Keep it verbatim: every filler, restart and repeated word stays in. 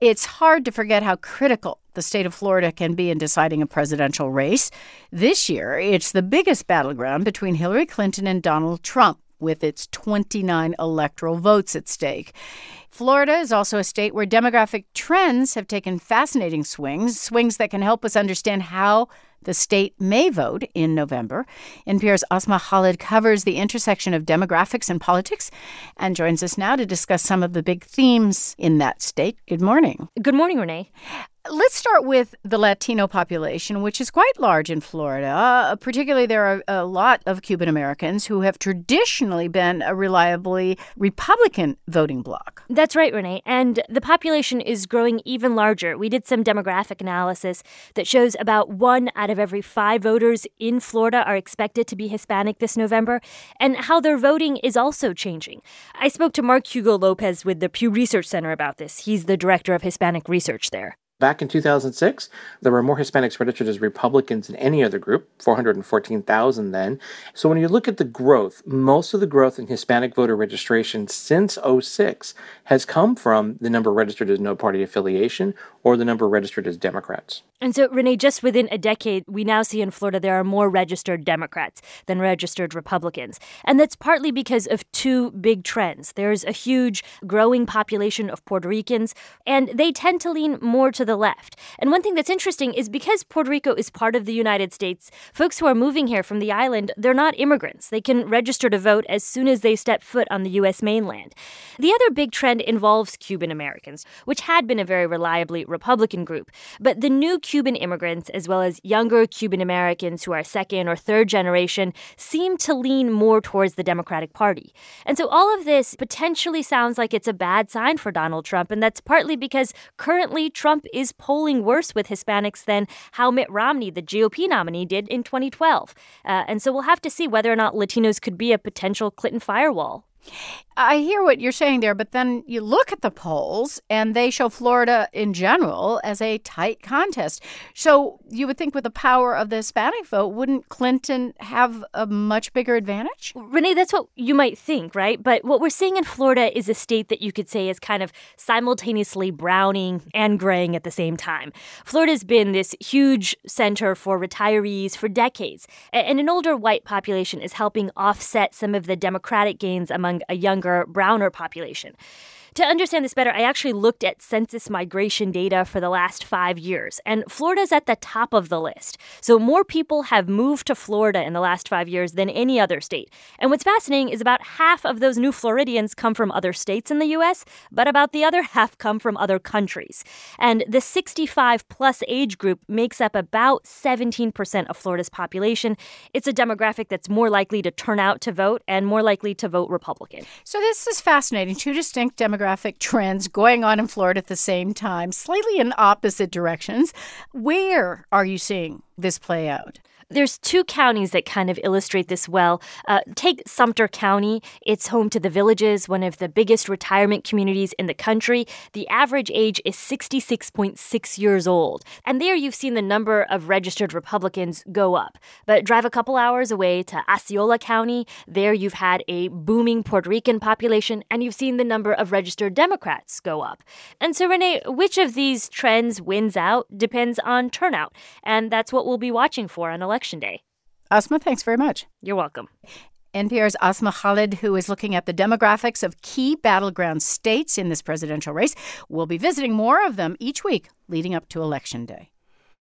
It's hard to forget how critical the state of Florida can be in deciding a presidential race. This year, it's the biggest battleground between Hillary Clinton and Donald Trump, with its twenty-nine electoral votes at stake. Florida is also a state where demographic trends have taken fascinating swings, swings that can help us understand how the state may vote in November. N P R's Asma Khalid covers the intersection of demographics and politics and joins us now to discuss some of the big themes in that state. Good morning. Good morning, Renee. Let's start with the Latino population, which is quite large in Florida. Uh, particularly, there are a lot of Cuban Americans who have traditionally been a reliably Republican voting bloc. That's right, Renee. And the population is growing even larger. We did some demographic analysis that shows about one out of every five voters in Florida are expected to be Hispanic this November, and how their voting is also changing. I spoke to Mark Hugo Lopez with the Pew Research Center about this. He's the director of Hispanic research there. Back in two thousand six, there were more Hispanics registered as Republicans than any other group, four hundred fourteen thousand then. So when you look at the growth, most of the growth in Hispanic voter registration since oh six has come from the number registered as no party affiliation or the number registered as Democrats. And so, Renee, just within a decade, we now see in Florida there are more registered Democrats than registered Republicans. And that's partly because of two big trends. There's a huge growing population of Puerto Ricans, and they tend to lean more to the left. And one thing that's interesting is because Puerto Rico is part of the United States, folks who are moving here from the island, they're not immigrants. They can register to vote as soon as they step foot on the U S mainland. The other big trend involves Cuban Americans, which had been a very reliably Republican group. But the new Cuban immigrants, as well as younger Cuban Americans who are second or third generation, seem to lean more towards the Democratic Party. And so all of this potentially sounds like it's a bad sign for Donald Trump, and that's partly because currently Trump is polling worse with Hispanics than how Mitt Romney, the G O P nominee, did in twenty twelve. Uh, and so we'll have to see whether or not Latinos could be a potential Clinton firewall. I hear what you're saying there, but then you look at the polls, and they show Florida in general as a tight contest. So you would think with the power of the Hispanic vote, wouldn't Clinton have a much bigger advantage? Renee, that's what you might think, right? But what we're seeing in Florida is a state that you could say is kind of simultaneously browning and graying at the same time. Florida's been this huge center for retirees for decades, and an older white population is helping offset some of the Democratic gains among a younger, browner population. To understand this better, I actually looked at census migration data for the last five years, and Florida's at the top of the list. So more people have moved to Florida in the last five years than any other state. And what's fascinating is about half of those new Floridians come from other states in the U S, but about the other half come from other countries. And the sixty-five plus age group makes up about seventeen percent of Florida's population. It's a demographic that's more likely to turn out to vote and more likely to vote Republican. So this is fascinating. Two distinct demographic trends going on in Florida at the same time, slightly in opposite directions. Where are you seeing this play out? There's two counties that kind of illustrate this well. Uh, take Sumter County. It's home to the Villages, one of the biggest retirement communities in the country. The average age is sixty-six point six years old. And there you've seen the number of registered Republicans go up. But drive a couple hours away to Osceola County. There you've had a booming Puerto Rican population, and you've seen the number of registered Democrats go up. And so, Renee, which of these trends wins out depends on turnout. And that's what we'll be watching for on election day. Asma, thanks very much. You're welcome. N P R's Asma Khalid, who is looking at the demographics of key battleground states in this presidential race. We'll be visiting more of them each week leading up to Election Day.